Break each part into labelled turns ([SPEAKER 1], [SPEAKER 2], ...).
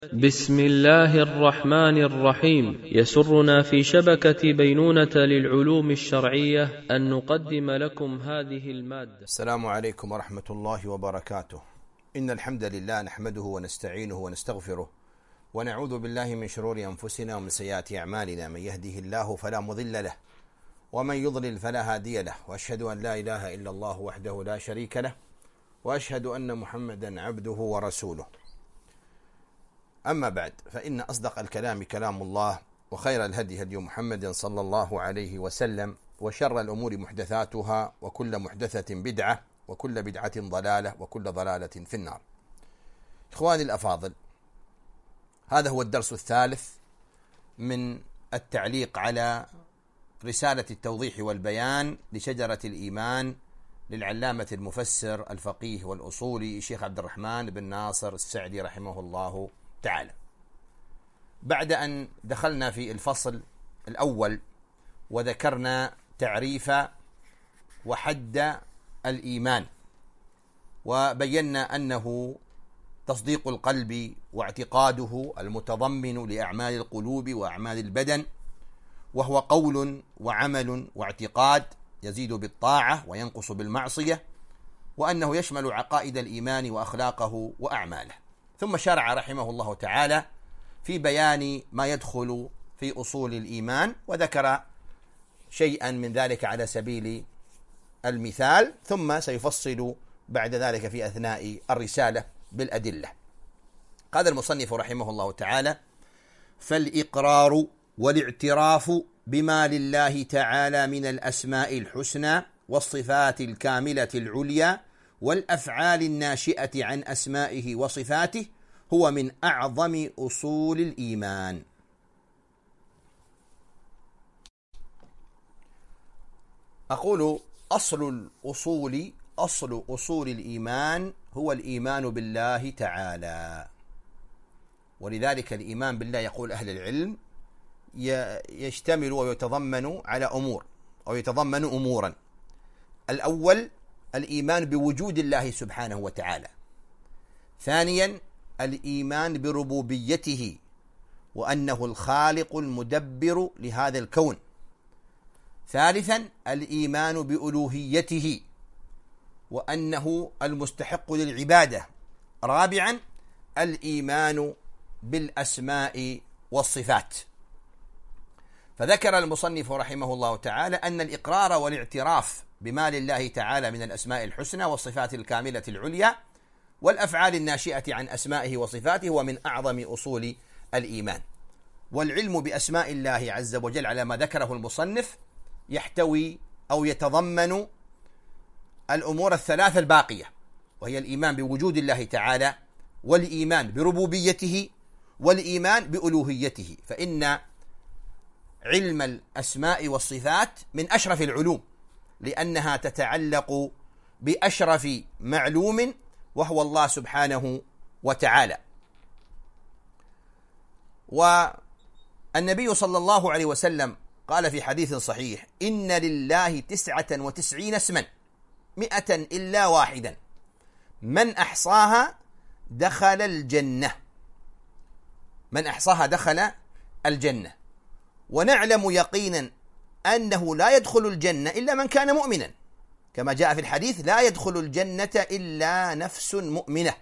[SPEAKER 1] بسم الله الرحمن الرحيم. يسرنا في شبكة بينونة للعلوم الشرعية أن نقدم لكم هذه المادة.
[SPEAKER 2] السلام عليكم ورحمة الله وبركاته. إن الحمد لله نحمده ونستعينه ونستغفره ونعوذ بالله من شرور أنفسنا ومن سيئات أعمالنا. من يهده الله فلا مضل له ومن يضلل فلا هادي له، وأشهد أن لا إله إلا الله وحده لا شريك له، وأشهد أن محمدا عبده ورسوله. أما بعد، فإن أصدق الكلام كلام الله، وخير الهدي هدي محمد صلى الله عليه وسلم، وشر الأمور محدثاتها، وكل محدثة بدعة، وكل بدعة ضلالة، وكل ضلالة في النار. إخواني الأفاضل، هذا هو الدرس الثالث من التعليق على رسالة التوضيح والبيان لشجرة الإيمان للعلامة المفسر الفقيه والأصولي الشيخ عبد الرحمن بن ناصر السعدي رحمه الله تعالى. بعد أن دخلنا في الفصل الأول وذكرنا تعريف وحد الإيمان، وبينا أنه تصديق القلب واعتقاده المتضمن لأعمال القلوب وأعمال البدن، وهو قول وعمل واعتقاد يزيد بالطاعة وينقص بالمعصية، وأنه يشمل عقائد الإيمان وأخلاقه وأعماله. ثم شرع رحمه الله تعالى في بيان ما يدخل في أصول الإيمان، وذكر شيئا من ذلك على سبيل المثال، ثم سيفصل بعد ذلك في أثناء الرسالة بالأدلة. قال المصنف رحمه الله تعالى: فالإقرار والاعتراف بما لله تعالى من الأسماء الحسنى والصفات الكاملة العليا والأفعال الناشئة عن أسمائه وصفاته هو من أعظم أصول الإيمان. أقول أصل أصول الإيمان هو الإيمان بالله تعالى، ولذلك الإيمان بالله يقول أهل العلم يشتمل ويتضمن على أمور، أو يتضمن أمورا. الأول الإيمان بوجود الله سبحانه وتعالى. ثانيا الإيمان بربوبيته، وأنه الخالق المدبر لهذا الكون. ثالثا الإيمان بألوهيته، وأنه المستحق للعبادة. رابعا الإيمان بالأسماء والصفات. فذكر المصنف رحمه الله تعالى أن الإقرار والاعتراف بما لله تعالى من الأسماء الحسنى والصفات الكاملة العليا والأفعال الناشئة عن أسمائه وصفاته هو من أعظم أصول الإيمان. والعلم بأسماء الله عز وجل على ما ذكره المصنف يحتوي أو يتضمن الأمور الثلاثة الباقية، وهي الإيمان بوجود الله تعالى، والإيمان بربوبيته، والإيمان بألوهيته. فإن علم الأسماء والصفات من أشرف العلوم، لأنها تتعلق بأشرف معلوم وهو الله سبحانه وتعالى. والنبي صلى الله عليه وسلم قال في حديث صحيح: إن لله 99 اسما 100 إلا واحدا من أحصاها دخل الجنة. من أحصاها دخل الجنة. ونعلم يقينا أنه لا يدخل الجنة إلا من كان مؤمنا، كما جاء في الحديث: لا يدخل الجنة إلا نفس مؤمنة.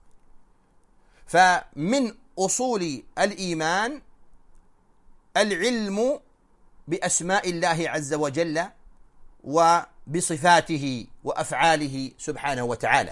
[SPEAKER 2] فمن أصول الإيمان العلم بأسماء الله عز وجل وبصفاته وأفعاله سبحانه وتعالى.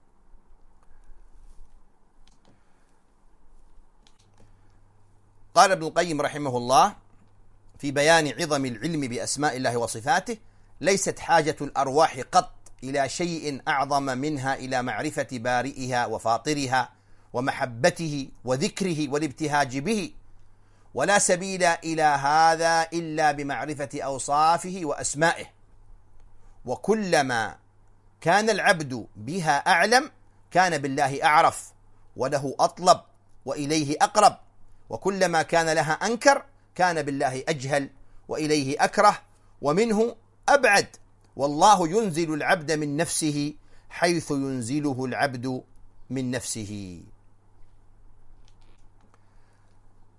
[SPEAKER 2] قال ابن القيم رحمه الله في بيان عظم العلم بأسماء الله وصفاته: ليست حاجة الأرواح قط إلى شيء أعظم منها إلى معرفة بارئها وفاطرها ومحبته وذكره والابتهاج به، ولا سبيل إلى هذا إلا بمعرفة أوصافه وأسمائه. وكلما كان العبد بها أعلم كان بالله أعرف وله أطلب وإليه أقرب، وكلما كان لها أنكر كان بالله أجهل وإليه أكره ومنه أبعد. والله ينزل العبد من نفسه حيث ينزله العبد من نفسه.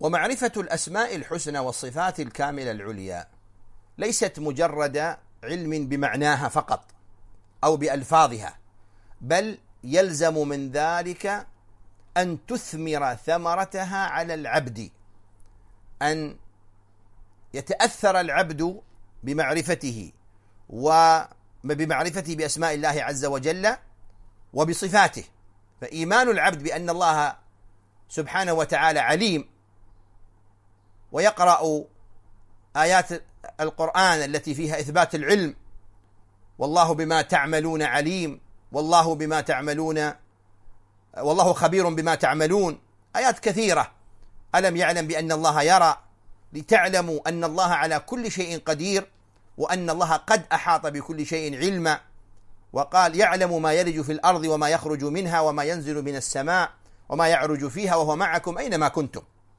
[SPEAKER 2] ومعرفة الأسماء الحسنى والصفات الكاملة العليا ليست مجرد علم بمعناها فقط أو بألفاظها، بل يلزم من ذلك أن تثمر ثمرتها على العبد، أن يتأثر العبد بمعرفته وبمعرفته بأسماء الله عز وجل وبصفاته. فإيمان العبد بأن الله سبحانه وتعالى عليم، ويقرأ آيات القرآن التي فيها إثبات العلم، والله بما تعملون عليم، والله خبير بما تعملون، آيات كثيرة. ألم يعلم بأن الله يرى، لتعلموا أن الله على كل شيء قدير، وأن الله قد أحاط بكل شيء علما. وقال يعلم ما يلج في الأرض وما يخرج منها وما ينزل من السماء وما يعرج فيها وهو معكم أينما كنتم.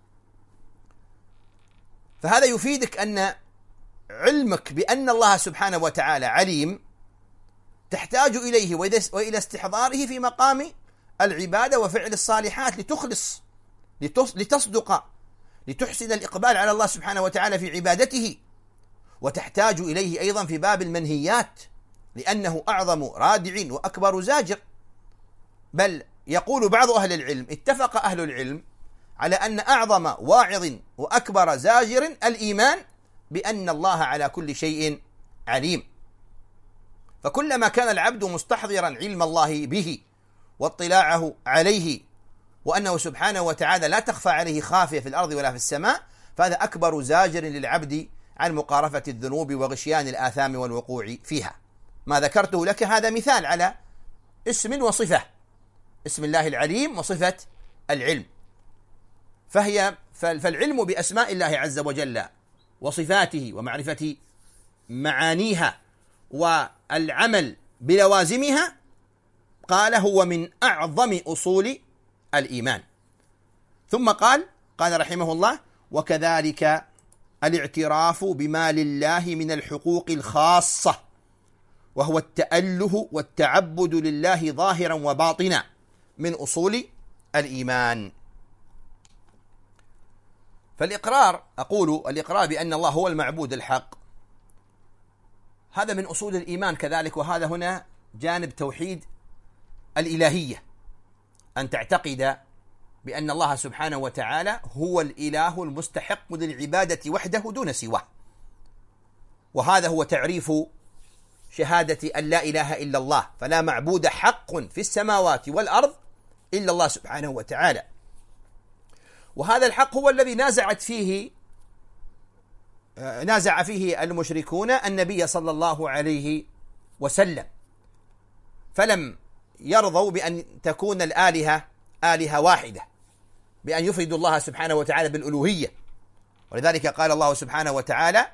[SPEAKER 2] فهذا يفيدك أن علمك بأن الله سبحانه وتعالى عليم تحتاج إليه وإلى استحضاره في مقام العبادة وفعل الصالحات، لتخلص، لتصدق، لتحسن الإقبال على الله سبحانه وتعالى في عبادته. وتحتاج إليه أيضا في باب المنهيات، لأنه أعظم رادع وأكبر زاجر. بل يقول بعض أهل العلم، اتفق أهل العلم على أن أعظم واعظ وأكبر زاجر الإيمان بأن الله على كل شيء عليم. فكلما كان العبد مستحضرا علم الله به واطلاعه عليه، وأنه سبحانه وتعالى لا تخفى عليه خافية في الأرض ولا في السماء، فهذا أكبر زاجر للعبد عن مقارفة الذنوب وغشيان الآثام والوقوع فيها. ما ذكرته لك هذا مثال على اسم وصفة، اسم الله العليم وصفة العلم. فالعلم بأسماء الله عز وجل وصفاته ومعرفة معانيها والعمل بلوازمها قال هو من أعظم أصول الإيمان. ثم قال رحمه الله: وكذلك الاعتراف بما لله من الحقوق الخاصة، وهو التأله والتعبد لله ظاهرا وباطنا، من أصول الإيمان. فالإقرار بأن الله هو المعبود الحق، هذا من أصول الإيمان كذلك. وهذا هنا جانب توحيد الإلهية، أن تعتقد بأن الله سبحانه وتعالى هو الإله المستحق للعبادة وحده دون سواه. وهذا هو تعريف شهادة أن لا إله إلا الله، فلا معبود حق في السماوات والأرض إلا الله سبحانه وتعالى. وهذا الحق هو الذي نازع فيه المشركون النبي صلى الله عليه وسلم، فلم يرضوا بأن تكون الآلهة آلهة واحدة، بأن يفردوا الله سبحانه وتعالى بالألوهية. ولذلك قال الله سبحانه وتعالى: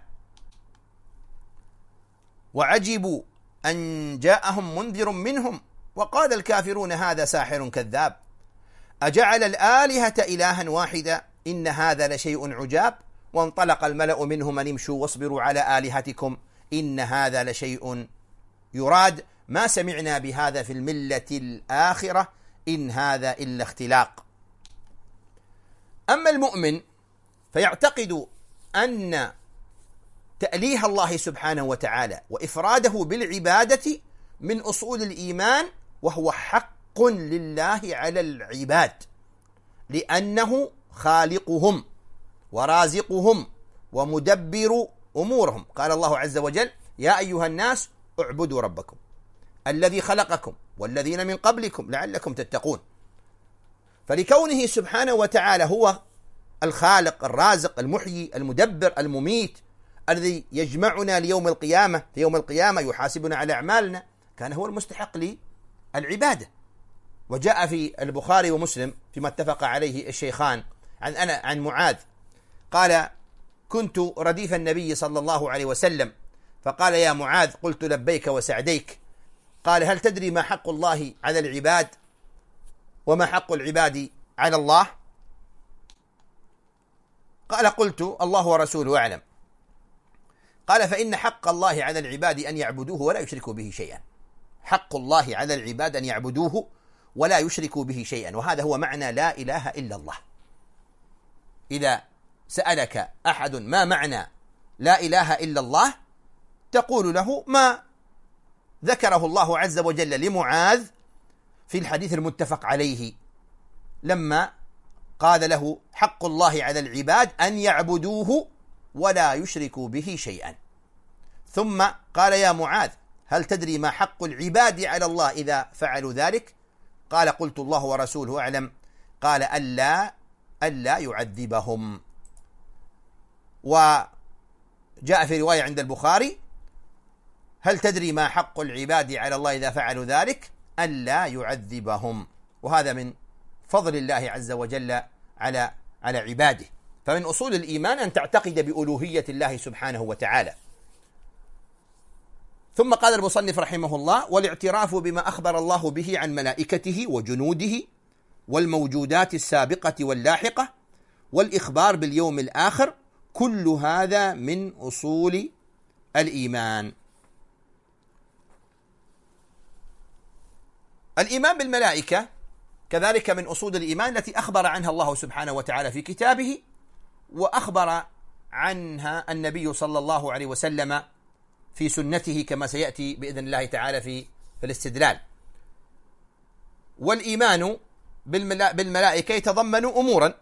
[SPEAKER 2] وعجبوا أن جاءهم منذر منهم وقال الكافرون هذا ساحر كذاب أجعل الآلهة إلها واحدا إن هذا لشيء عجاب وانطلق الملأ منهم أن امشوا واصبروا على آلهتكم إن هذا لشيء يراد ما سمعنا بهذا في الملة الآخرة إن هذا إلا اختلاق. أما المؤمن فيعتقد أن تأليه الله سبحانه وتعالى وإفراده بالعبادة من أصول الإيمان، وهو حق لله على العباد، لأنه خالقهم ورازقهم ومدبر أمورهم. قال الله عز وجل: يا أيها الناس اعبدوا ربكم الذي خلقكم والذين من قبلكم لعلكم تتقون. فلكونه سبحانه وتعالى هو الخالق الرازق المحيي المدبر المميت الذي يجمعنا ليوم القيامة، في يوم القيامة يحاسبنا على أعمالنا، كان هو المستحق للعبادة. وجاء في البخاري ومسلم فيما اتفق عليه الشيخان عن معاذ قال: كنت رديف النبي صلى الله عليه وسلم فقال: يا معاذ، قلت لبيك وسعديك. قال: هل تدري ما حق الله على العباد وما حق العباد على الله؟ قال: قلت الله ورسوله أعلم. قال: فإن حق الله على العباد أن يعبدوه ولا يشركوا به شيئا. حق الله على العباد أن يعبدوه ولا يشركوا به شيئا، وهذا هو معنى لا إله إلا الله. إذا سألك أحد ما معنى لا إله إلا الله تقول له ما ذكره الله عز وجل لمعاذ في الحديث المتفق عليه لما قال له حق الله على العباد أن يعبدوه ولا يشركوا به شيئا، ثم قال يا معاذ هل تدري ما حق العباد على الله إذا فعلوا ذلك؟ قال قلت الله ورسوله أعلم. قال ألا يعذبهم. وجاء في رواية عند البخاري هل تدري ما حق العباد على الله إذا فعلوا ذلك؟ ألا يعذبهم. وهذا من فضل الله عز وجل على عباده. فمن أصول الإيمان أن تعتقد بألوهية الله سبحانه وتعالى. ثم قال المصنف رحمه الله والاعتراف بما أخبر الله به عن ملائكته وجنوده والموجودات السابقة واللاحقة والإخبار باليوم الآخر كل هذا من أصول الإيمان. الإيمان بالملائكة كذلك من أصول الإيمان التي أخبر عنها الله سبحانه وتعالى في كتابه وأخبر عنها النبي صلى الله عليه وسلم في سنته كما سيأتي بإذن الله تعالى في الاستدلال. والإيمان بالملائكة يتضمن أمورا،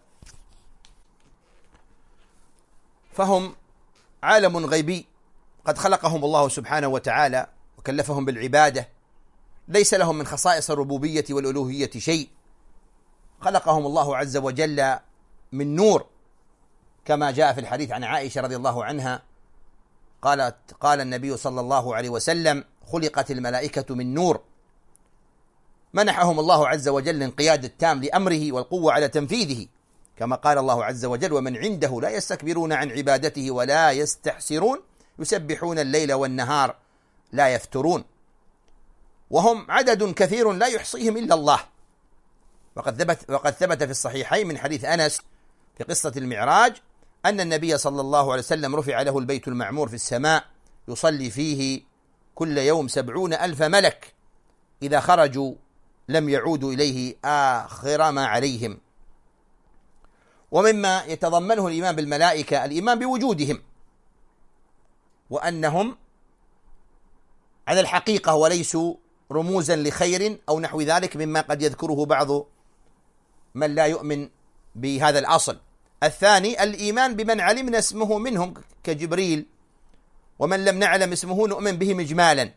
[SPEAKER 2] فهم عالم غيبي قد خلقهم الله سبحانه وتعالى وكلفهم بالعبادة، ليس لهم من خصائص الربوبية والألوهية شيء، خلقهم الله عز وجل من نور كما جاء في الحديث عن عائشة رضي الله عنها قال النبي صلى الله عليه وسلم خلقت الملائكة من نور. منحهم الله عز وجل الانقياد التام لأمره والقوة على تنفيذه كما قال الله عز وجل ومن عنده لا يستكبرون عن عبادته ولا يستحسرون يسبحون الليل والنهار لا يفترون. وهم عدد كثير لا يحصيهم إلا الله. وقد ثبت في الصحيحين من حديث أنس في قصة المعراج أن النبي صلى الله عليه وسلم رفع له البيت المعمور في السماء يصلي فيه كل يوم 70,000 ملك إذا خرجوا لم يعودوا إليه آخر ما عليهم. ومما يتضمنه الإيمان بالملائكة الإيمان بوجودهم وأنهم على الحقيقة وليسوا رموزا لخير أو نحو ذلك مما قد يذكره بعض من لا يؤمن بهذا الأصل. الثاني الإيمان بمن علمنا اسمه منهم كجبريل، ومن لم نعلم اسمه نؤمن بهم إجمالا.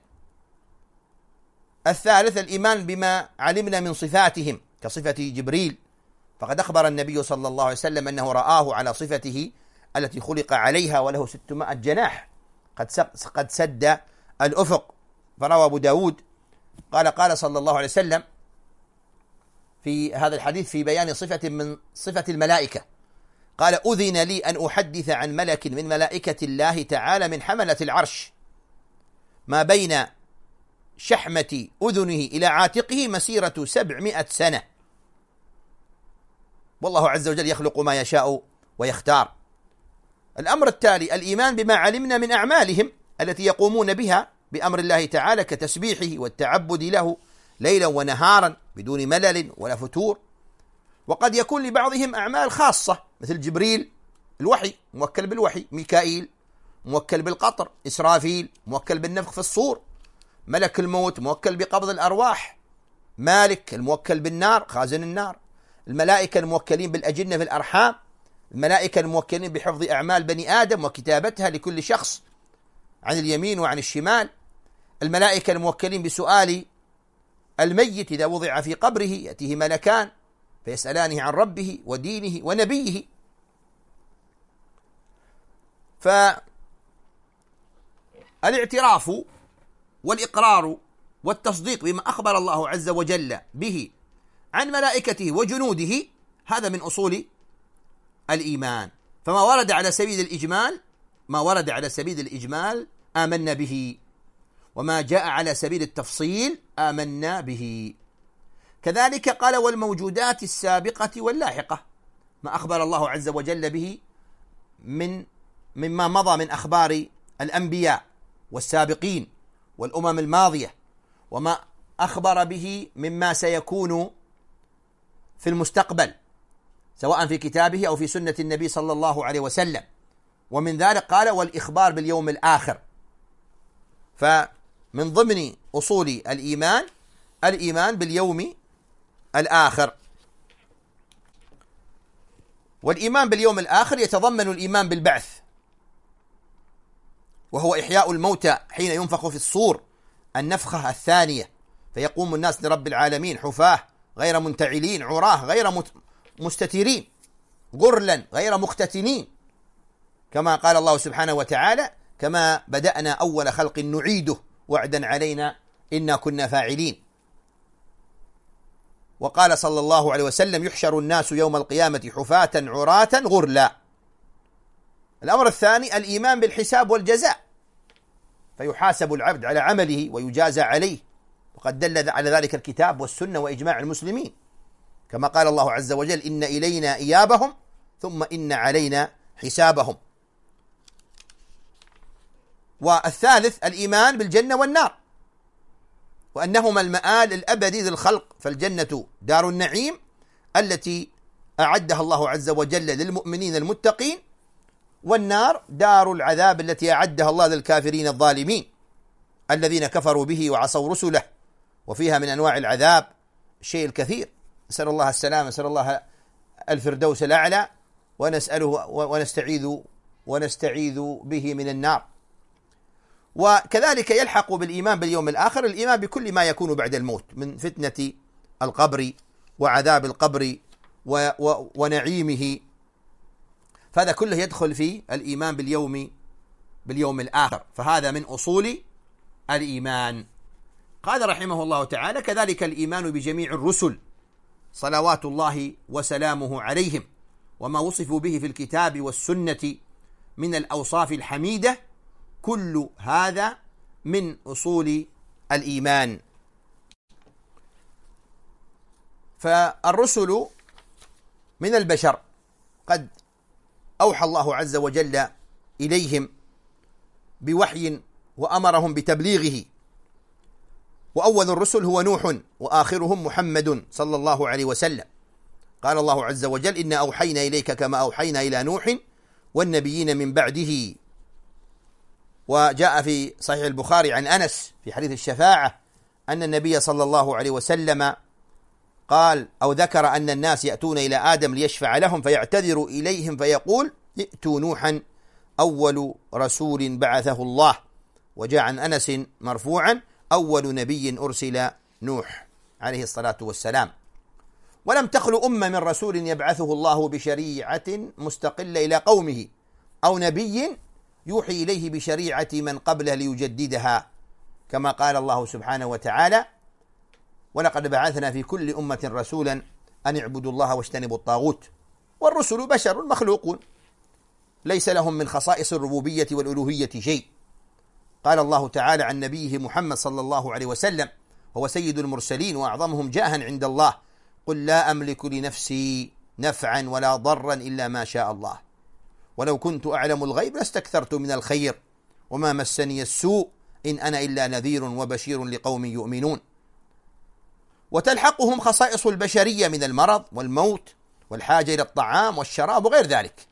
[SPEAKER 2] الثالث الإيمان بما علمنا من صفاتهم كصفة جبريل، فقد أخبر النبي صلى الله عليه وسلم أنه رآه على صفته التي خلق عليها وله 600 جناح قد سد الأفق. فروى أبو داود قال صلى الله عليه وسلم في هذا الحديث في بيان صفة من صفة الملائكة قال أذن لي أن أحدث عن ملك من ملائكة الله تعالى من حملة العرش ما بين شحمة أذنه إلى عاتقه مسيرة 700 سنة، والله عز وجل يخلق ما يشاء ويختار. الأمر التالي الإيمان بما علمنا من أعمالهم التي يقومون بها بأمر الله تعالى كتسبيحه والتعبد له ليلا ونهارا بدون ملل ولا فتور. وقد يكون لبعضهم أعمال خاصة مثل جبريل الوحي موكل بالوحي، ميكائيل موكل بالقطر، إسرافيل موكل بالنفخ في الصور، ملك الموت موكل بقبض الأرواح، مالك الموكل بالنار خازن النار، الملائكة الموكلين بالأجنة في الأرحام، الملائكة الموكلين بحفظ أعمال بني آدم وكتابتها لكل شخص عن اليمين وعن الشمال، الملائكة الموكلين بسؤال الميت إذا وضع في قبره يأتيه ملكان فيسألانه عن ربه ودينه ونبيه. فالاعتراف والإقرار والتصديق بما أخبر الله عز وجل به عن ملائكته وجنوده هذا من أصول الإيمان. فما ورد على سبيل الإجمال آمنا به، وما جاء على سبيل التفصيل آمنا به. كذلك قال والموجودات السابقة واللاحقة ما أخبر الله عز وجل به مما مضى من أخبار الأنبياء والسابقين والأمم الماضية، وما أخبر به مما سيكون في المستقبل سواء في كتابه أو في سنة النبي صلى الله عليه وسلم. ومن ذلك قال والإخبار باليوم الآخر. فمن ضمن أصول الإيمان باليوم الآخر. والإيمان باليوم الآخر يتضمن الإيمان بالبعث، وهو إحياء الموتى حين ينفخ في الصور النفخة الثانية، فيقوم الناس لرب العالمين حفاة غير منتعلين، عراه غير مستترين، غرلا غير مختتنين، كما قال الله سبحانه وتعالى: كما بدأنا أول خلق نعيده وعدا علينا إنا كنا فاعلين. وقال صلى الله عليه وسلم: يحشر الناس يوم القيامة حفاة عراة غرلا. الأمر الثاني الإيمان بالحساب والجزاء، فيحاسب العبد على عمله ويجازى عليه، وقد دل على ذلك الكتاب والسنة وإجماع المسلمين، كما قال الله عز وجل: إن إلينا إيابهم ثم إن علينا حسابهم. والثالث الإيمان بالجنة والنار، وأنهما المآل الأبدي للخلق، فالجنة دار النعيم التي أعدها الله عز وجل للمؤمنين المتقين، والنار دار العذاب التي أعدها الله للكافرين الظالمين الذين كفروا به وعصوا رسله، وفيها من أنواع العذاب الشيء الكثير. نسأل الله السلامة، نسأل الله الفردوس الأعلى، ونسأله ونستعيذ به من النار. وكذلك يلحق بالإيمان باليوم الآخر الإيمان بكل ما يكون بعد الموت من فتنة القبر وعذاب القبر ونعيمه، فهذا كله يدخل في الإيمان باليوم الآخر، فهذا من أصول الإيمان. قال رحمه الله تعالى: كذلك الإيمان بجميع الرسل صلوات الله وسلامه عليهم، وما وصفوا به في الكتاب والسنة من الأوصاف الحميدة، كل هذا من أصول الإيمان. فالرسل من البشر قد أوحى الله عز وجل إليهم بوحي وأمرهم بتبليغه، وأول الرسل هو نوح، وآخرهم محمد صلى الله عليه وسلم. قال الله عز وجل: إنا أوحينا إليك كما أوحينا إلى نوح والنبيين من بعده. وجاء في صحيح البخاري عن أنس في حديث الشفاعة أن النبي صلى الله عليه وسلم قال أو ذكر أن الناس يأتون إلى آدم ليشفع لهم فيعتذر إليهم فيقول: ائتوا نوحا أول رسول بعثه الله. وجاء عن أنس مرفوعا: أول نبي أرسل نوح عليه الصلاة والسلام. ولم تخل أمة من رسول يبعثه الله بشريعة مستقلة إلى قومه، أو نبي يوحي إليه بشريعة من قبله ليجددها، كما قال الله سبحانه وتعالى: ولقد بعثنا في كل أمة رسولا أن اعبدوا الله واجتنبوا الطاغوت. والرسل بشر مخلوقون ليس لهم من خصائص الربوبية والألوهية شيء. قال الله تعالى عن نبيه محمد صلى الله عليه وسلم: هو سيد المرسلين وأعظمهم جاها عند الله: قل لا أملك لنفسي نفعا ولا ضرا إلا ما شاء الله، ولو كنت أعلم الغيب لاستكثرت من الخير وما مسني السوء إن أنا إلا نذير وبشير لقوم يؤمنون. وتلحقهم خصائص البشرية من المرض والموت والحاجة إلى الطعام والشراب وغير ذلك.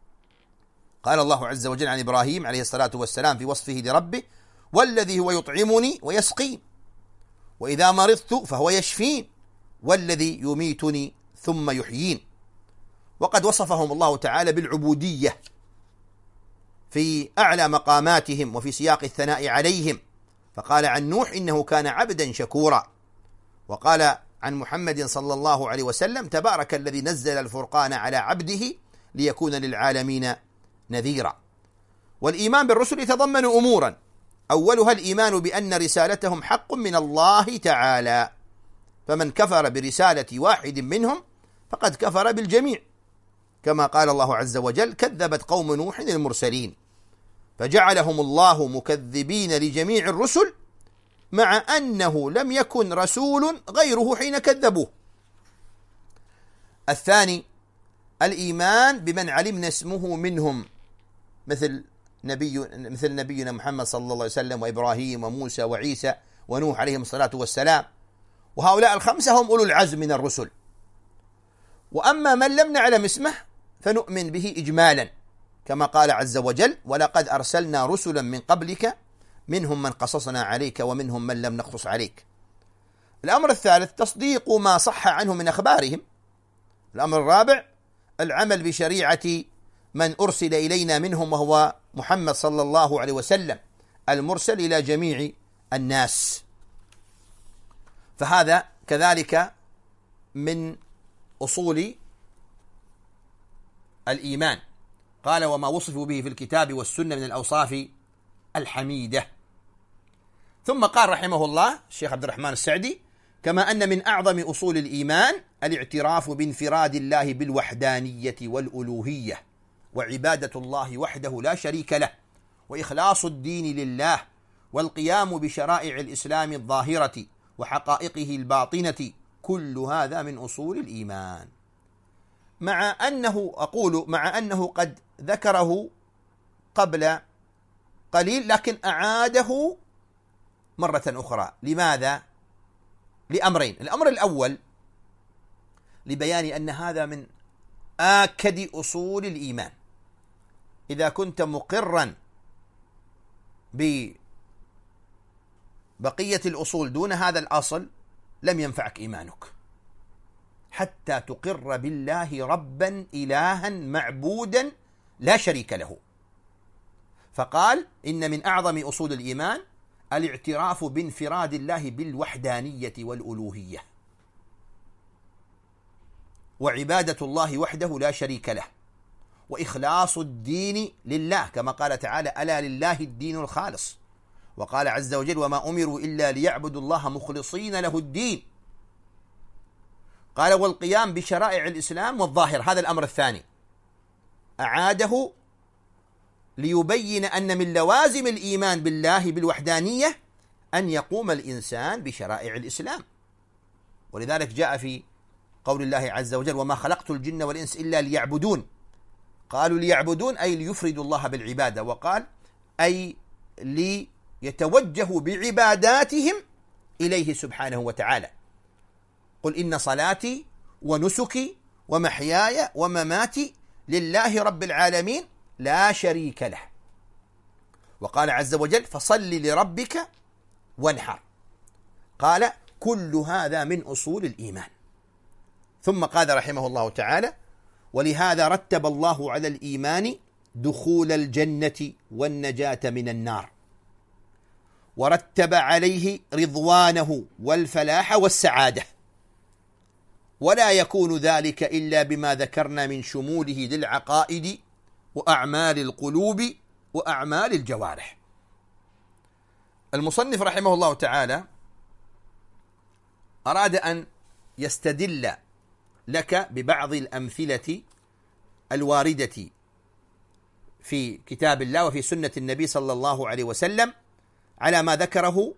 [SPEAKER 2] قال الله عز وجل عن إبراهيم عليه الصلاة والسلام في وصفه لربه: والذي هو يطعمني ويسقين، وإذا مرضت فهو يشفين، والذي يميتني ثم يحيين. وقد وصفهم الله تعالى بالعبودية في أعلى مقاماتهم وفي سياق الثناء عليهم، فقال عن نوح: إنه كان عبدا شكورا. وقال عن محمد صلى الله عليه وسلم: تبارك الذي نزل الفرقان على عبده ليكون للعالمين نذيرا. والإيمان بالرسل يتضمن أمورا، أولها الإيمان بأن رسالتهم حق من الله تعالى، فمن كفر برسالة واحد منهم فقد كفر بالجميع، كما قال الله عز وجل: كذبت قوم نوح المرسلين، فجعلهم الله مكذبين لجميع الرسل، مع أنه لم يكن رسول غيره حين كذبوه. الثاني الإيمان بمن علمنا اسمه منهم، مثل نبينا محمد صلى الله عليه وسلم وإبراهيم وموسى وعيسى ونوح عليهم الصلاة والسلام، وهؤلاء الخمسة هم أولو العزم من الرسل. وأما من لم نعلم اسمه فنؤمن به إجمالا، كما قال عز وجل: ولقد أرسلنا رسلا من قبلك منهم من قصصنا عليك ومنهم من لم نقصص عليك. الأمر الثالث تصديق ما صح عنه من أخبارهم. الأمر الرابع العمل بشريعة من أرسل إلينا منهم، وهو محمد صلى الله عليه وسلم المرسل إلى جميع الناس. فهذا كذلك من أصول الإيمان. قال: وما وصفوا به في الكتاب والسنة من الأوصاف الحميدة. ثم قال رحمه الله الشيخ عبد الرحمن السعدي: كما أن من أعظم أصول الإيمان الاعتراف بانفراد الله بالوحدانية والألوهية، وعبادة الله وحده لا شريك له، وإخلاص الدين لله، والقيام بشرائع الإسلام الظاهرة وحقائقه الباطنة، كل هذا من أصول الإيمان. مع أنه قد ذكره قبل قليل، لكن أعاده مرة أخرى. لماذا؟ لأمرين. الأمر الأول لبيان أن هذا من آكد أصول الإيمان. إذا كنت مقرا ببقية الأصول دون هذا الأصل لم ينفعك إيمانك، حتى تقر بالله ربا إلها معبودا لا شريك له. فقال: إن من أعظم أصول الإيمان الاعتراف بانفراد الله بالوحدانية والألوهية، وعبادة الله وحده لا شريك له، وإخلاص الدين لله، كما قال تعالى: ألا لله الدين الخالص. وقال عز وجل: وما أمروا إلا ليعبدوا الله مخلصين له الدين. قال: والقيام بشرائع الإسلام والظاهر. هذا الأمر الثاني أعاده ليبين أن من لوازم الإيمان بالله بالوحدانية أن يقوم الإنسان بشرائع الإسلام. ولذلك جاء في قول الله عز وجل: وما خلقت الجن والإنس إلا ليعبدون. قالوا ليعبدون أي ليفردوا الله بالعبادة، وقال أي ليتوجهوا بعباداتهم إليه سبحانه وتعالى. قل إن صلاتي ونسكي ومحياي ومماتي لله رب العالمين لا شريك له. وقال عز وجل: فصل لربك وانحر. قال: كل هذا من أصول الإيمان. ثم قال رحمه الله تعالى: ولهذا رتب الله على الإيمان دخول الجنة والنجاة من النار، ورتب عليه رضوانه والفلاح والسعادة، ولا يكون ذلك إلا بما ذكرنا من شموله للعقائد وأعمال القلوب وأعمال الجوارح. المصنف رحمه الله تعالى أراد أن يستدل لك ببعض الأمثلة الواردة في كتاب الله وفي سنة النبي صلى الله عليه وسلم على ما ذكره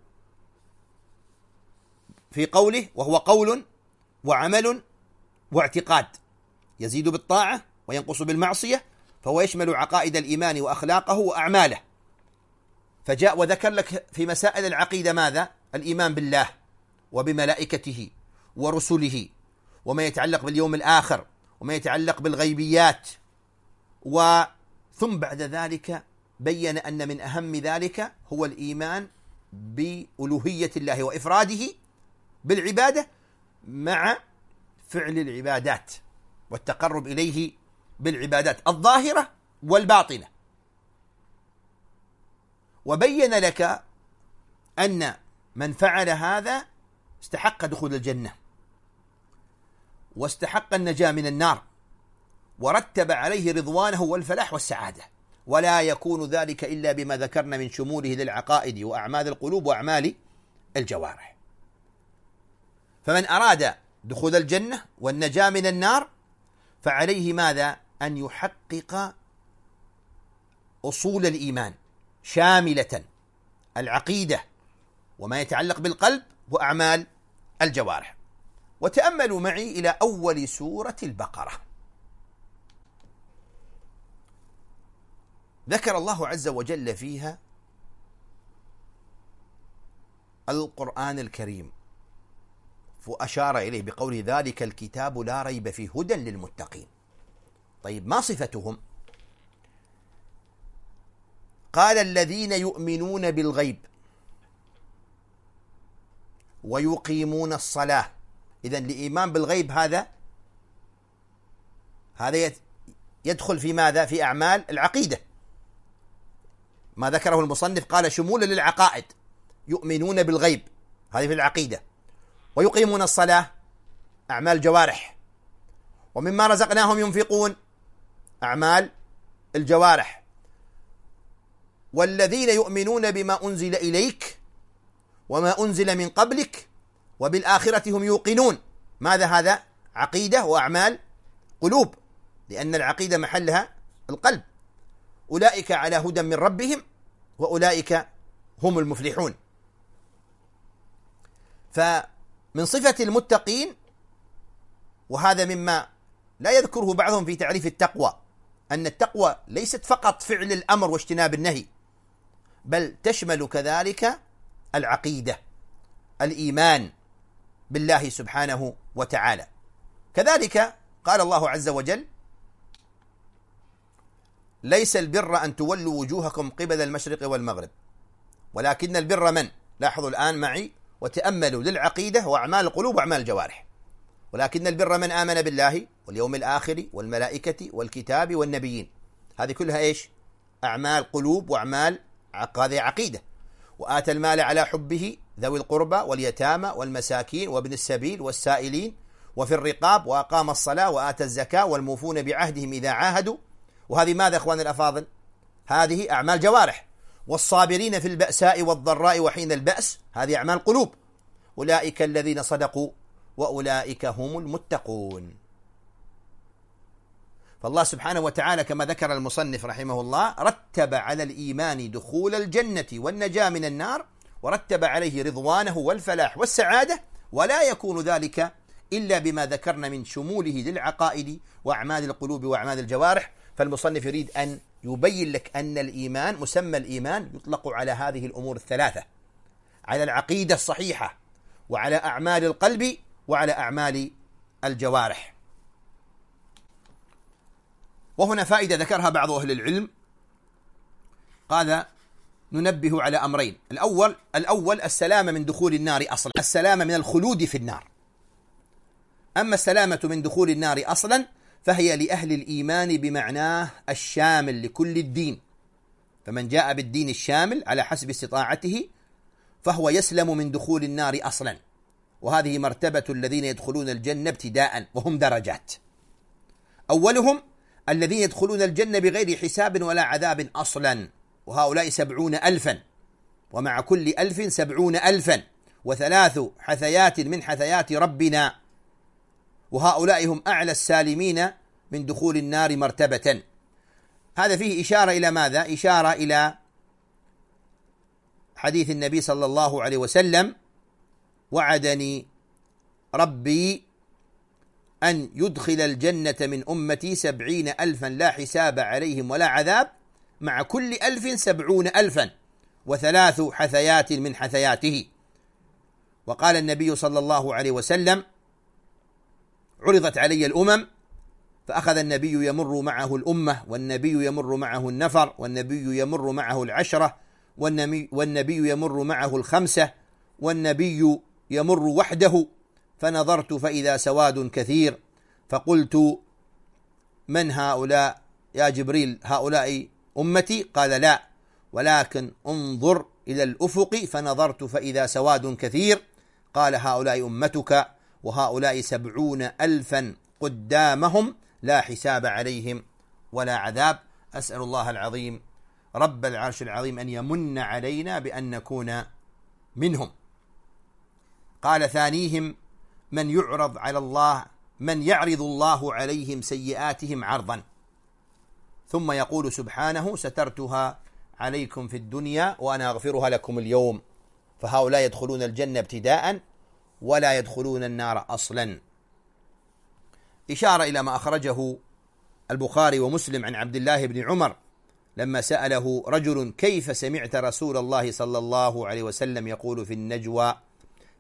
[SPEAKER 2] في قوله: وهو قول وعمل واعتقاد يزيد بالطاعة وينقص بالمعصية، فهو يشمل عقائد الإيمان وأخلاقه وأعماله. فجاء وذكر لك في مسائل العقيدة ماذا؟ الإيمان بالله وبملائكته ورسله، وما يتعلق باليوم الآخر، وما يتعلق بالغيبيات. ثم بعد ذلك بين أن من أهم ذلك هو الإيمان بألوهية الله وإفراده بالعبادة مع فعل العبادات والتقرب إليه بالعبادات الظاهرة والباطنة. وبين لك أن من فعل هذا استحق دخول الجنة واستحق النجاة من النار، ورتب عليه رضوانه والفلاح والسعادة، ولا يكون ذلك إلا بما ذكرنا من شموله للعقائد وأعمال القلوب وأعمال الجوارح. فمن أراد دخول الجنة والنجاة من النار فعليه ماذا؟ أن يحقق أصول الإيمان شاملة العقيدة وما يتعلق بالقلب وأعمال الجوارح. وتأملوا معي إلى أول سورة البقرة. ذكر الله عز وجل فيها القرآن الكريم، وأشار إليه بقوله ذلك الكتاب لا ريب فيه هدى للمتقين. طيب ما صفتهم؟ قال الذين يؤمنون بالغيب ويقيمون الصلاة. إذن الإيمان بالغيب هذا يدخل في ماذا؟ في أعمال العقيدة. ما ذكره المصنف قال شمولا للعقائد، يؤمنون بالغيب هذه في العقيدة، ويقيمون الصلاة أعمال جوارح، ومما رزقناهم ينفقون أعمال الجوارح، والذين يؤمنون بما أنزل إليك وما أنزل من قبلك وبالآخرة هم يوقنون. ماذا هذا؟ عقيدة وأعمال قلوب، لأن العقيدة محلها القلب. أولئك على هدى من ربهم وأولئك هم المفلحون. فمن صفة المتقين، وهذا مما لا يذكره بعضهم في تعريف التقوى، أن التقوى ليست فقط فعل الأمر واجتناب النهي، بل تشمل كذلك العقيدة، الإيمان بالله سبحانه وتعالى. كذلك قال الله عز وجل ليس البر أن تولوا وجوهكم قبل المشرق والمغرب ولكن البر من؟ لاحظوا الآن معي وتأملوا للعقيدة وأعمال القلوب وأعمال الجوارح. ولكن البر من آمن بالله واليوم الآخر والملائكة والكتاب والنبيين. هذه كلها إيش؟ أعمال قلوب وأعمال هذه عقيدة. وآتى المال على حبه ذوي القربى واليتامى والمساكين وابن السبيل والسائلين وفي الرقاب وأقام الصلاة وآتى الزكاة والموفون بعهدهم إذا عاهدوا. وهذه ماذا أخوان الأفاضل؟ هذه أعمال جوارح. والصابرين في البأساء والضراء وحين البأس هذه أعمال قلوب. أولئك الذين صدقوا وأولئك هم المتقون. فالله سبحانه وتعالى كما ذكر المصنف رحمه الله رتب على الإيمان دخول الجنة والنجاة من النار، ورتب عليه رضوانه والفلاح والسعادة، ولا يكون ذلك إلا بما ذكرنا من شموله للعقائد وأعمال القلوب وأعمال الجوارح. فالمصنف يريد أن يبين لك أن الإيمان، مسمى الإيمان يطلق على هذه الأمور الثلاثة، على العقيدة الصحيحة وعلى أعمال القلب وعلى أعمال الجوارح. وهنا فائدة ذكرها بعض أهل العلم، قال ننبه على أمرين. الأول السلامة من دخول النار أصلا، السلامة من الخلود في النار. أما السلامة من دخول النار أصلا فهي لأهل الإيمان بمعناه الشامل لكل الدين، فمن جاء بالدين الشامل على حسب استطاعته فهو يسلم من دخول النار أصلا. وهذه مرتبة الذين يدخلون الجنة ابتداء، وهم درجات. أولهم الذين يدخلون الجنة بغير حساب ولا عذاب أصلا، وهؤلاء 70,000، ومع كل 1000 70,000، و3 حثيات من حثيات ربنا، وهؤلاء هم أعلى السالمين من دخول النار مرتبة. هذا فيه إشارة إلى ماذا؟ إشارة إلى حديث النبي صلى الله عليه وسلم وعدني ربي أن يدخل الجنة من أمتي 70,000 لا حساب عليهم ولا عذاب، مع كل 1000 70,000، و3 حثيات من حثياته. وقال النبي صلى الله عليه وسلم عرضت علي الأمم فأخذ النبي يمر معه الأمة، والنبي يمر معه النفر، والنبي يمر معه العشرة، والنبي يمر معه الخمسة، والنبي يمر وحده، فنظرت فإذا سواد كثير، فقلت من هؤلاء يا جبريل؟ هؤلاء أمتي؟ قال لا، ولكن انظر إلى الأفق، فنظرت فإذا سواد كثير، قال هؤلاء أمتك، وهؤلاء 70,000 قدامهم لا حساب عليهم ولا عذاب. أسأل الله العظيم رب العرش العظيم أن يمن علينا بأن نكون منهم. قال ثانيهم من يعرض على الله، من يعرض الله عليهم سيئاتهم عرضا، ثم يقول سبحانه سترتها عليكم في الدنيا وأنا أغفرها لكم اليوم، فهؤلاء يدخلون الجنة ابتداء ولا يدخلون النار أصلا. إشارة إلى ما أخرجه البخاري ومسلم عن عبد الله بن عمر لما سأله رجل كيف سمعت رسول الله صلى الله عليه وسلم يقول في النجوى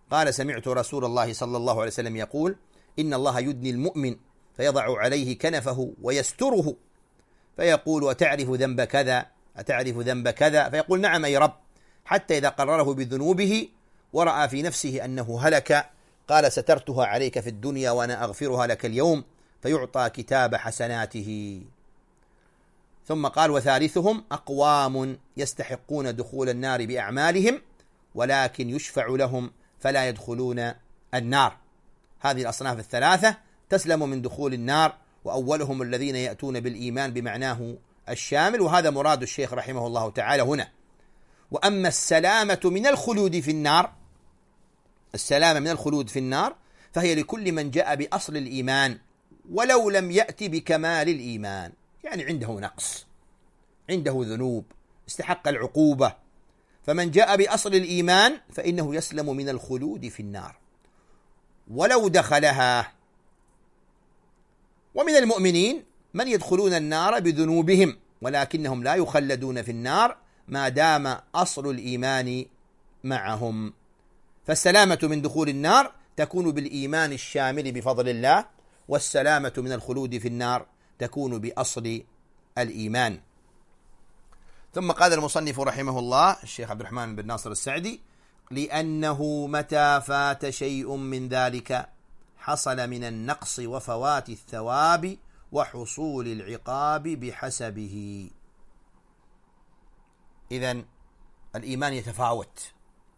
[SPEAKER 2] قال: سمعت رسول الله صلى الله عليه وسلم يقول: إن الله يدني المؤمن فيضع عليه كنفه ويستره، فيقول: أتعرف ذنب كذا؟ أتعرف ذنب كذا؟ فيقول: نعم أي رب، حتى إذا قرره بذنوبه ورأى في نفسه أنه هلك قال: سترتها عليك في الدنيا وأنا أغفرها لك اليوم، فيعطى كتاب حسناته. ثم قال: وثالثهم أقوام يستحقون دخول النار بأعمالهم ولكن يشفع لهم فلا يدخلون النار. هذه الأصناف الثلاثة تسلم من دخول النار، وأولهم الذين يأتون بالإيمان بمعناه الشامل، وهذا مراد الشيخ رحمه الله تعالى هنا. وأما السلامة من الخلود في النار، السلامة من الخلود في النار فهي لكل من جاء بأصل الإيمان ولو لم يأتي بكمال الإيمان، يعني عنده نقص، عنده ذنوب، استحق العقوبة، فمن جاء بأصل الإيمان فإنه يسلم من الخلود في النار ولو دخلها. ومن المؤمنين من يدخلون النار بذنوبهم ولكنهم لا يخلدون في النار ما دام أصل الإيمان معهم. فالسلامة من دخول النار تكون بالإيمان الشامل بفضل الله، والسلامة من الخلود في النار تكون بأصل الإيمان. ثم قال المصنف رحمه الله الشيخ عبد الرحمن بن ناصر السعدي: لأنه متى فات شيء من ذلك حصل من النقص وفوات الثواب وحصول العقاب بحسبه. إذن الإيمان يتفاوت،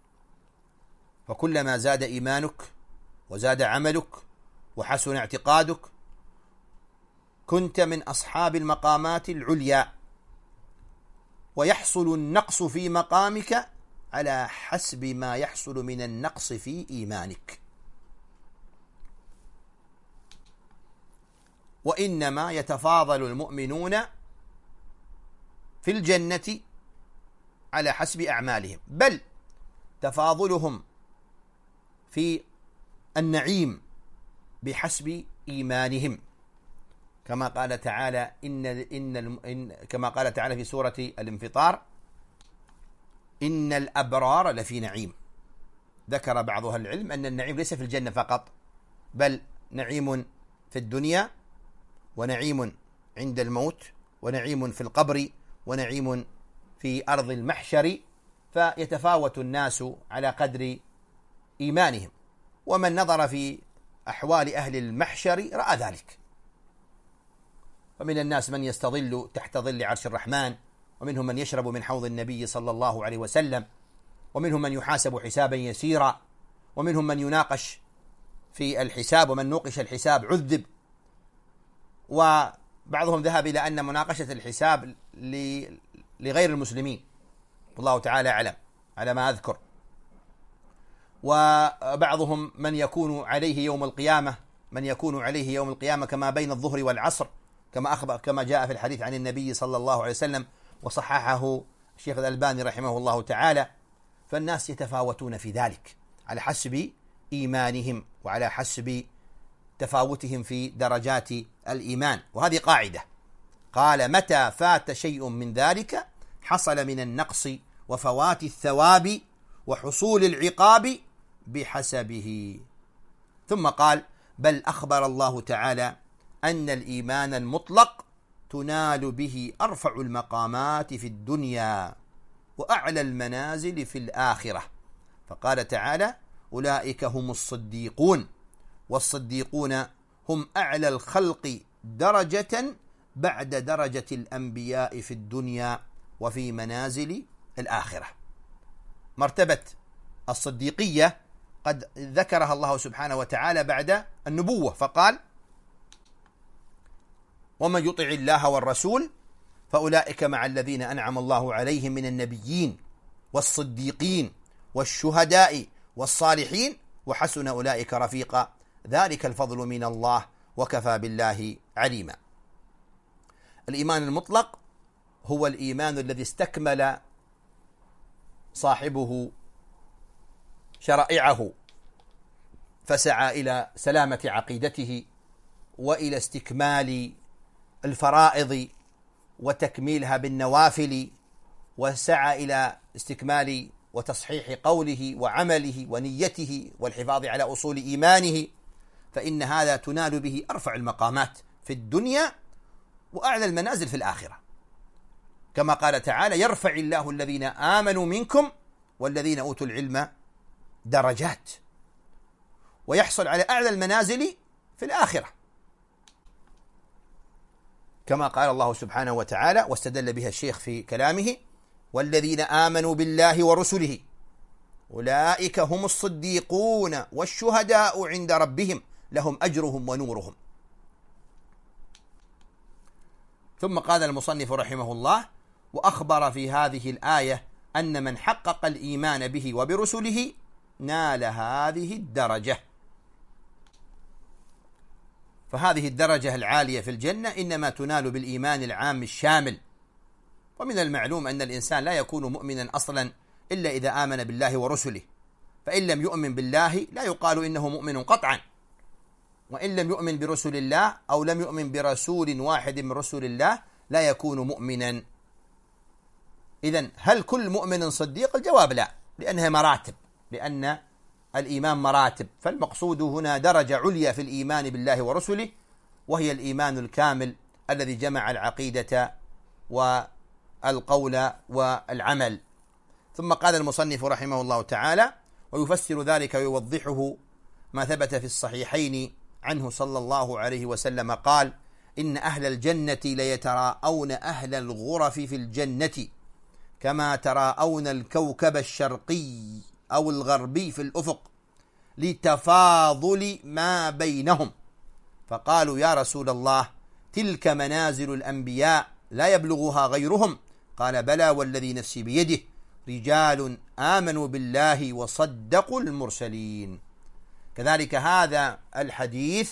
[SPEAKER 2] فكلما زاد إيمانك وزاد عملك وحسن اعتقادك كنت من أصحاب المقامات العليا، ويحصل النقص في مقامك على حسب ما يحصل من النقص في إيمانك. وإنما يتفاضل المؤمنون في الجنة على حسب أعمالهم، بل تفاضلهم في النعيم بحسب إيمانهم، كما قال تعالى كما قال تعالى في سورة الانفطار: إن الأبرار لفي نعيم. ذكر بعض أهل العلم أن النعيم ليس في الجنة فقط، بل نعيم في الدنيا، ونعيم عند الموت، ونعيم في القبر، ونعيم في أرض المحشر، فيتفاوت الناس على قدر إيمانهم. ومن نظر في أحوال أهل المحشر رأى ذلك، ومن الناس من يستظل تحت ظل عرش الرحمن، ومنهم من يشرب من حوض النبي صلى الله عليه وسلم، ومنهم من يحاسب حسابا يسيرا، ومنهم من يناقش في الحساب، ومن نوقش الحساب عذب. وبعضهم ذهب إلى أن مناقشة الحساب لغير المسلمين، والله تعالى أعلم على ما أذكر. وبعضهم من يكون عليه يوم القيامة كما بين الظهر والعصر، كما جاء في الحديث عن النبي صلى الله عليه وسلم، وصححه الشيخ الألباني رحمه الله تعالى. فالناس يتفاوتون في ذلك على حسب إيمانهم وعلى حسب تفاوتهم في درجات الإيمان. وهذه قاعدة، قال: متى فات شيء من ذلك حصل من النقص وفوات الثواب وحصول العقاب بحسبه. ثم قال: بل أخبر الله تعالى أن الإيمان المطلق تنال به أرفع المقامات في الدنيا وأعلى المنازل في الآخرة، فقال تعالى: أولئك هم الصديقون، والصديقون هم أعلى الخلق درجة بعد درجة الأنبياء في الدنيا وفي منازل الآخرة. مرتبة الصديقية قد ذكرها الله سبحانه وتعالى بعد النبوة، فقال: ومن يطع الله والرسول فأولئك مع الذين أنعم الله عليهم من النبيين والصديقين والشهداء والصالحين وحسن أولئك رفيقا، ذلك الفضل من الله وكفى بالله عليما. الإيمان المطلق هو الإيمان الذي استكمل صاحبه شرائعه، فسعى إلى سلامة عقيدته وإلى استكمال الفرائض وتكميلها بالنوافل، وسعى إلى استكمال وتصحيح قوله وعمله ونيته والحفاظ على أصول إيمانه، فإن هذا تنال به أرفع المقامات في الدنيا وأعلى المنازل في الآخرة، كما قال تعالى: يرفع الله الذين آمنوا منكم والذين أوتوا العلم درجات، ويحصل على أعلى المنازل في الآخرة، كما قال الله سبحانه وتعالى واستدل بها الشيخ في كلامه: والذين آمنوا بالله ورسله أولئك هم الصديقون والشهداء عند ربهم لهم أجرهم ونورهم. ثم قال المصنف رحمه الله: وأخبر في هذه الآية أن من حقق الإيمان به وبرسله نال هذه الدرجة. فهذه الدرجة العالية في الجنة إنما تنال بالإيمان العام الشامل، ومن المعلوم أن الإنسان لا يكون مؤمنا أصلا إلا إذا آمن بالله ورسله، فإن لم يؤمن بالله لا يقال إنه مؤمن قطعا، وإن لم يؤمن برسل الله أو لم يؤمن برسول واحد من رسل الله لا يكون مؤمنا. إذن هل كل مؤمن صديق؟ الجواب لا، لأنها مراتب، لأن الإيمان مراتب، فالمقصود هنا درجة عليا في الإيمان بالله ورسله، وهي الإيمان الكامل الذي جمع العقيدة والقول والعمل. ثم قال المصنف رحمه الله تعالى: ويفسر ذلك ويوضحه ما ثبت في الصحيحين عنه صلى الله عليه وسلم قال: إن أهل الجنة ليتراءون أهل الغرف في الجنة كما تراءون الكوكب الشرقي أو الغربي في الأفق لتفاضل ما بينهم، فقالوا: يا رسول الله، تلك منازل الأنبياء لا يبلغها غيرهم. قال: بلى والذي نفسي بيده، رجال آمنوا بالله وصدقوا المرسلين. كذلك هذا الحديث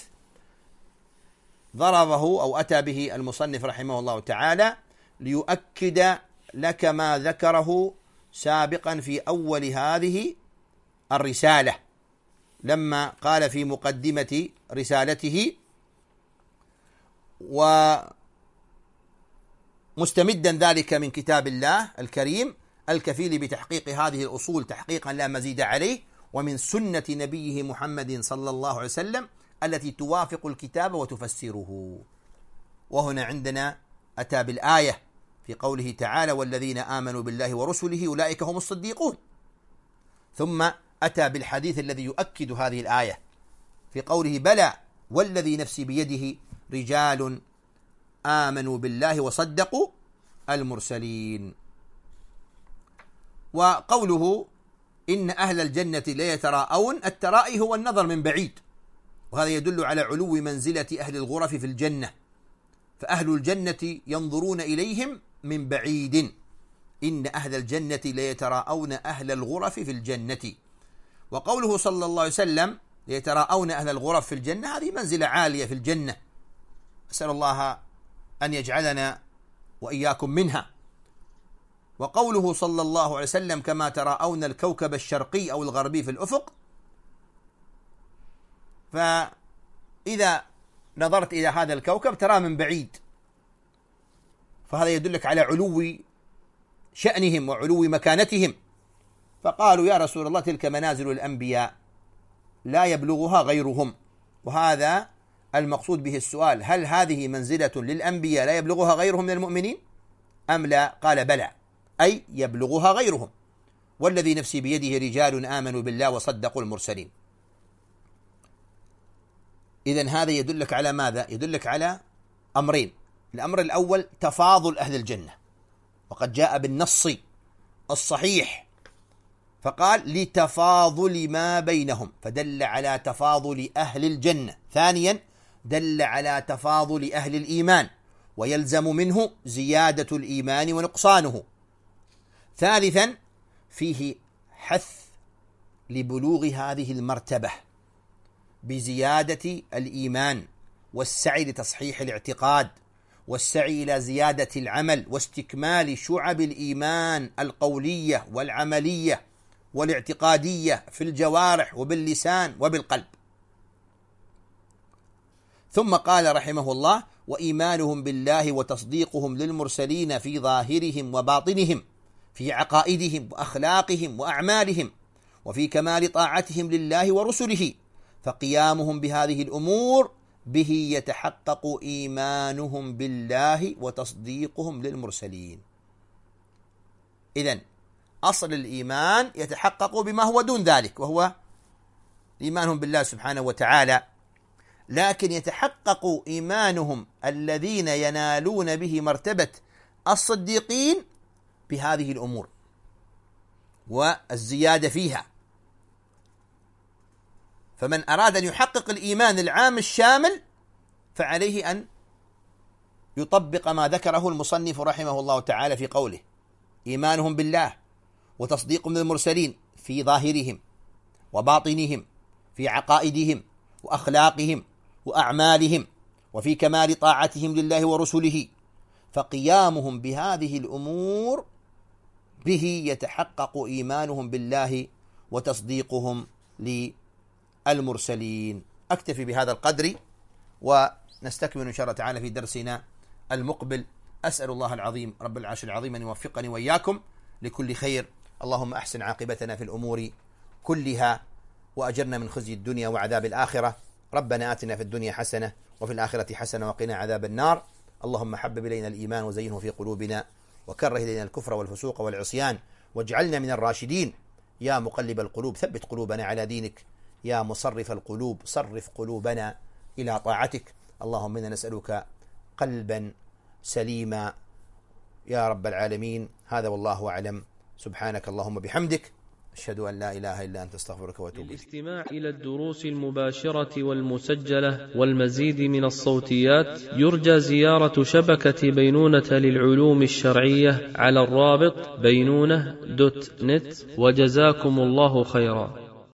[SPEAKER 2] ضربه أو أتى به المصنف رحمه الله تعالى ليؤكد لك ما ذكره سابقا في أول هذه الرسالة، لما قال في مقدمة رسالته: ومستمدا ذلك من كتاب الله الكريم الكفيل بتحقيق هذه الأصول تحقيقا لا مزيد عليه، ومن سنة نبيه محمد صلى الله عليه وسلم التي توافق الكتاب وتفسره. وهنا عندنا أتى بالآية في قوله تعالى: والذين آمنوا بالله ورسله أولئك هم الصديقون، ثم أتى بالحديث الذي يؤكد هذه الآية في قوله: بلى والذي نفسي بيده، رجال آمنوا بالله وصدقوا المرسلين. وقوله إن أهل الجنة لا يتراءون، الترائي هو النظر من بعيد، وهذا يدل على علو منزلة أهل الغرف في الجنة، فأهل الجنة ينظرون إليهم من بعيد. إن أهل الجنة لا يتراءون أهل الغرف في الجنة. وقوله صلى الله عليه وسلم يتراءون أهل الغرف في الجنة، هذه منزلة عالية في الجنة، أسأل الله أن يجعلنا وإياكم منها. وقوله صلى الله عليه وسلم كما تراءون الكوكب الشرقي أو الغربي في الأفق، فإذا نظرت إلى هذا الكوكب ترى من بعيد، فهذا يدلك على علو شأنهم وعلو مكانتهم. فقالوا: يا رسول الله، تلك منازل الأنبياء لا يبلغها غيرهم. وهذا المقصود به السؤال: هل هذه منزلة للأنبياء لا يبلغها غيرهم من المؤمنين أم لا؟ قال: بلى، أي يبلغها غيرهم. والذي نفسي بيده، رجال آمنوا بالله وصدقوا المرسلين. إذن هذا يدلك على ماذا؟ يدلك على أمرين. الأمر الأول تفاضل أهل الجنة، وقد جاء بالنص الصحيح، فقال: لتفاضل ما بينهم، فدل على تفاضل أهل الجنة. ثانيا دل على تفاضل أهل الإيمان، ويلزم منه زيادة الإيمان ونقصانه. ثالثا فيه حث لبلوغ هذه المرتبة بزيادة الإيمان، والسعي لتصحيح الاعتقاد، والسعي إلى زيادة العمل، واستكمال شعب الإيمان القولية والعملية والاعتقادية في الجوارح وباللسان وبالقلب. ثم قال رحمه الله: وإيمانهم بالله وتصديقهم للمرسلين في ظاهرهم وباطنهم، في عقائدهم وأخلاقهم وأعمالهم، وفي كمال طاعتهم لله ورسله، فقيامهم بهذه الأمور به يتحقق إيمانهم بالله وتصديقهم للمرسلين. إذن أصل الإيمان يتحقق بما هو دون ذلك، وهو إيمانهم بالله سبحانه وتعالى، لكن يتحقق إيمانهم الذين ينالون به مرتبة الصديقين بهذه الأمور والزيادة فيها. فمن أراد أن يحقق الإيمان العام الشامل فعليه أن يطبق ما ذكره المصنف رحمه الله تعالى في قوله: إيمانهم بالله وتصديقهم للمرسلين في ظاهرهم وباطنهم، في عقائدهم وأخلاقهم وأعمالهم، وفي كمال طاعتهم لله ورسله، فقيامهم بهذه الأمور به يتحقق إيمانهم بالله وتصديقهم للمرسلين. أكتفي بهذا القدر ونستكمل إن شاء الله تعالى في درسنا المقبل. أسأل الله العظيم رب العرش العظيم أن يوفقني وإياكم لكل خير. اللهم أحسن عاقبتنا في الأمور كلها وأجرنا من خزي الدنيا وعذاب الآخرة. ربنا آتنا في الدنيا حسنة وفي الآخرة حسنة وقنا عذاب النار. اللهم حبب إلينا الإيمان وزينه في قلوبنا وكره إلينا الكفر والفسوق والعصيان واجعلنا من الراشدين. يا مقلب القلوب ثبت قلوبنا على دينك، يا مصرف القلوب صرف قلوبنا إلى طاعتك. اللهم إنا نسألك قلبا سليما يا رب العالمين. هذا والله أعلم. سبحانك اللهم بحمدك، أشهد أن لا إله إلا أنت أستغفرك وأتوب إليك.
[SPEAKER 1] للاستماع إلى الدروس المباشرة والمسجلة والمزيد من الصوتيات يرجى زيارة شبكة بينونة للعلوم الشرعية على الرابط بينونة.net. وجزاكم الله خيرا.